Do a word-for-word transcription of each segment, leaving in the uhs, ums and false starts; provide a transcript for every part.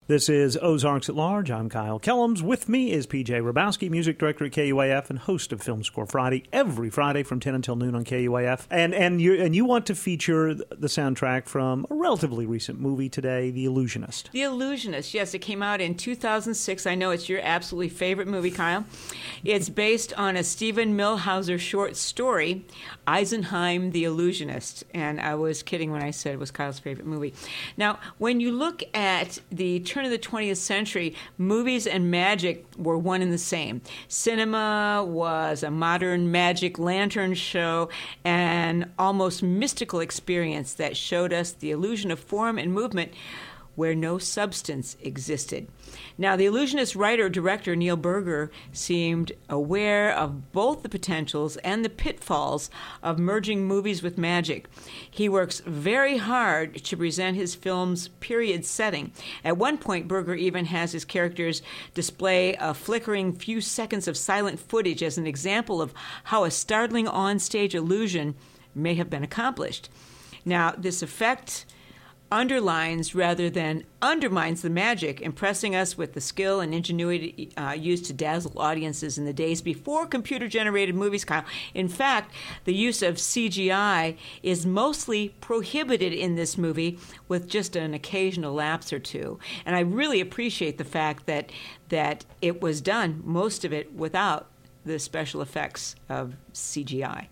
This is Ozarks at Large. I'm Kyle Kellums. With me is P J Rabowski, music director at K U A F and host of Film Score Friday, every Friday from ten until noon on K U A F. And and you and you want to feature the soundtrack from a relatively recent movie today, The Illusionist. The Illusionist, yes. It came out in two thousand six. I know it's your absolutely favorite movie, Kyle. It's based on a Stephen Millhauser short story, Eisenheim, The Illusionist. And I was kidding when I said it was Kyle's favorite movie. Now, when you look at the turn of the twentieth century, movies and magic were one and the same. Cinema was a modern magic lantern show, an almost mystical experience that showed us the illusion of form and movement where no substance existed. Now, the Illusionist writer-director Neil Berger seemed aware of both the potentials and the pitfalls of merging movies with magic. He works very hard to present his film's period setting. At one point, Berger even has his characters display a flickering few seconds of silent footage as an example of how a startling on-stage illusion may have been accomplished. Now, this effect underlines rather than undermines the magic, impressing us with the skill and ingenuity uh, used to dazzle audiences in the days before computer-generated movies, Kyle. In fact, the use of C G I is mostly prohibited in this movie, with just an occasional lapse or two. And I really appreciate the fact that that it was done, most of it, without the special effects of C G I.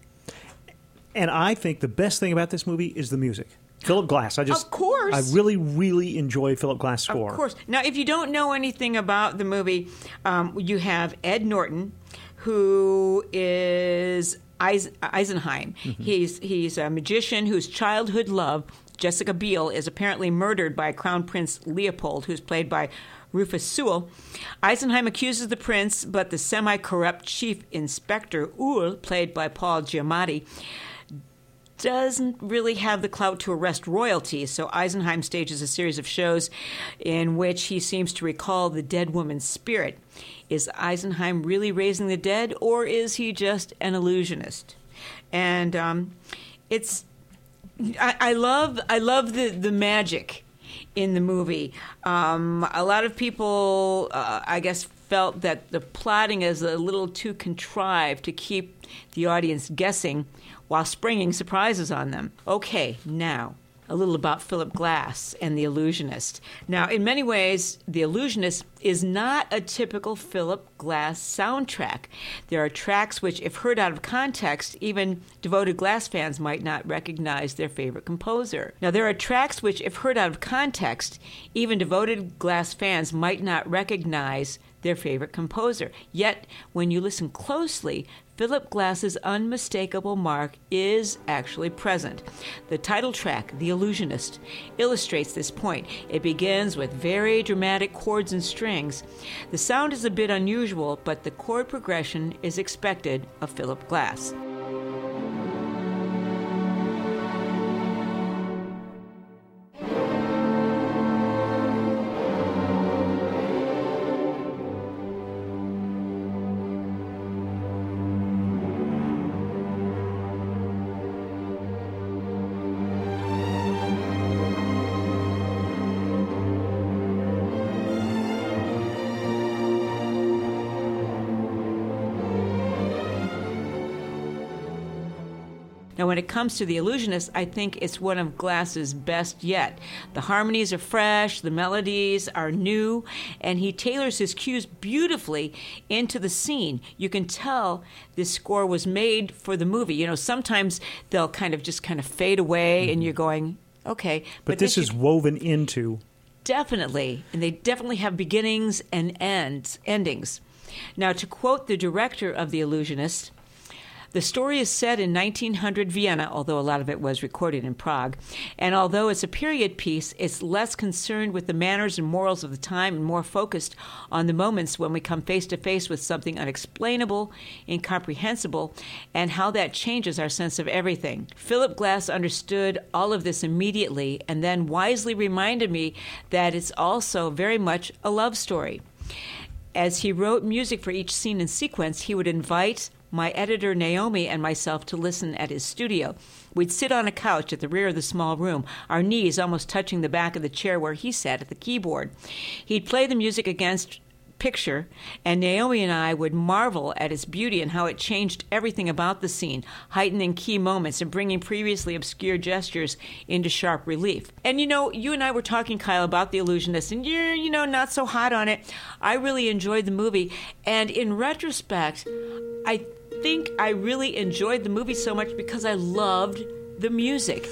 And I think the best thing about this movie is the music. Philip Glass. I just, of course. I really, really enjoy Philip Glass' score. Of course. Now, if you don't know anything about the movie, um, you have Ed Norton, who is Eis- Eisenheim. Mm-hmm. He's he's a magician whose childhood love, Jessica Biel, is apparently murdered by Crown Prince Leopold, who's played by Rufus Sewell. Eisenheim accuses the prince, but the semi-corrupt chief inspector, Uhl, played by Paul Giamatti, doesn't really have the clout to arrest royalty, so Eisenheim stages a series of shows in which he seems to recall the dead woman's spirit. Is Eisenheim really raising the dead, or is he just an illusionist? And um, it's I, I love I love the, the magic in the movie. Um, a lot of people, uh, I guess, felt that the plotting is a little too contrived to keep the audience guessing while springing surprises on them. Okay, now, a little about Philip Glass and The Illusionist. Now, in many ways, The Illusionist is not a typical Philip Glass soundtrack. There are tracks which, if heard out of context, even devoted Glass fans might not recognize their favorite composer. Now, there are tracks which, if heard out of context, even devoted Glass fans might not recognize their favorite composer. Yet, when you listen closely, Philip Glass's unmistakable mark is actually present. The title track, The Illusionist, illustrates this point. It begins with very dramatic chords and strings. The sound is a bit unusual, but the chord progression is expected of Philip Glass. Now, when it comes to The Illusionist, I think it's one of Glass's best yet. The harmonies are fresh, the melodies are new, and he tailors his cues beautifully into the scene. You can tell this score was made for the movie. You know, sometimes they'll kind of just kind of fade away, mm-hmm. and you're going, okay. But, but this is woven into. Definitely, and they definitely have beginnings and ends, endings. Now, to quote the director of The Illusionist, the story is set in nineteen hundred Vienna, although a lot of it was recorded in Prague. And although it's a period piece, it's less concerned with the manners and morals of the time and more focused on the moments when we come face to face with something unexplainable, incomprehensible, and how that changes our sense of everything. Philip Glass understood all of this immediately and then wisely reminded me that it's also very much a love story. As he wrote music for each scene and sequence, he would invite my editor Naomi and myself to listen at his studio. We'd sit on a couch at the rear of the small room, our knees almost touching the back of the chair where he sat at the keyboard. He'd play the music against picture, and Naomi and I would marvel at its beauty and how it changed everything about the scene, heightening key moments and bringing previously obscure gestures into sharp relief. And you know, you and I were talking, Kyle, about The Illusionist, and you're, you know, not so hot on it. I really enjoyed the movie, and in retrospect, I think I really enjoyed the movie so much because I loved the music.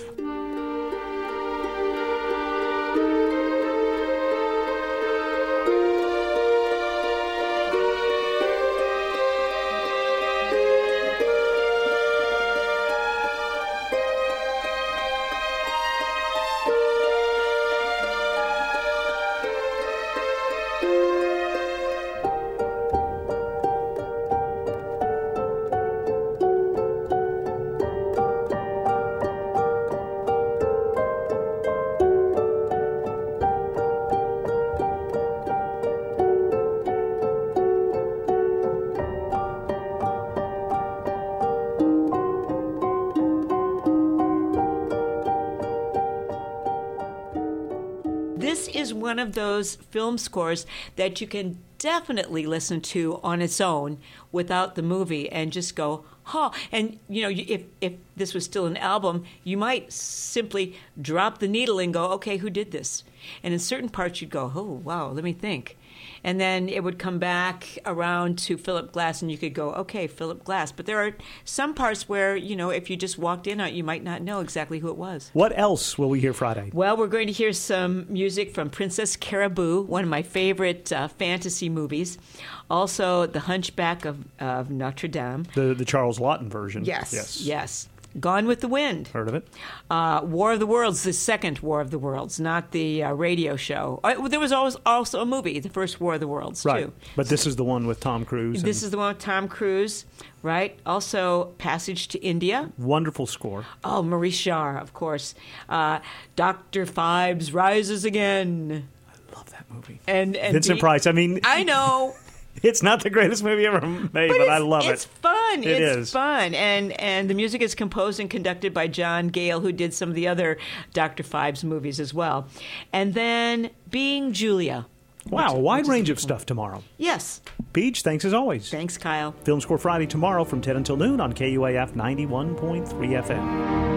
This is one of those film scores that you can definitely listen to on its own without the movie and just go, huh. And, you know, if, if this was still an album, you might simply drop the needle and go, okay, who did this? And in certain parts you'd go, oh, wow, let me think. And then it would come back around to Philip Glass, and you could go, okay, Philip Glass. But there are some parts where, you know, if you just walked in on it, you might not know exactly who it was. What else will we hear Friday? Well, we're going to hear some music from Princess Caraboo, one of my favorite uh, fantasy movies. Also, The Hunchback of, of Notre Dame. The the Charles Laughton version. Yes, Yes. yes. Gone with the Wind. Heard of it? Uh, War of the Worlds, the second War of the Worlds, not the uh, radio show. Uh, there was always also a movie, the first War of the Worlds, Right. too. But this is the one with Tom Cruise. This and is the one with Tom Cruise, right? Also, Passage to India. wonderful score. Oh, Maurice Jarre, of course. Uh, Doctor Phibes Rises Again. I love that movie. And, and Vincent the- Price. I mean, I know. it's not the greatest movie ever made, but, But I it's- love It's it. fun. It it's is. fun. And and the music is composed and conducted by John Gale, who did some of the other Doctor Phibes movies as well. And then Being Julia. Wow, a which- wide which is range a of good stuff tomorrow. one. Yes. Beach, thanks as always. Thanks, Kyle. Film Score Friday tomorrow from ten until noon on K U A F ninety-one point three F M.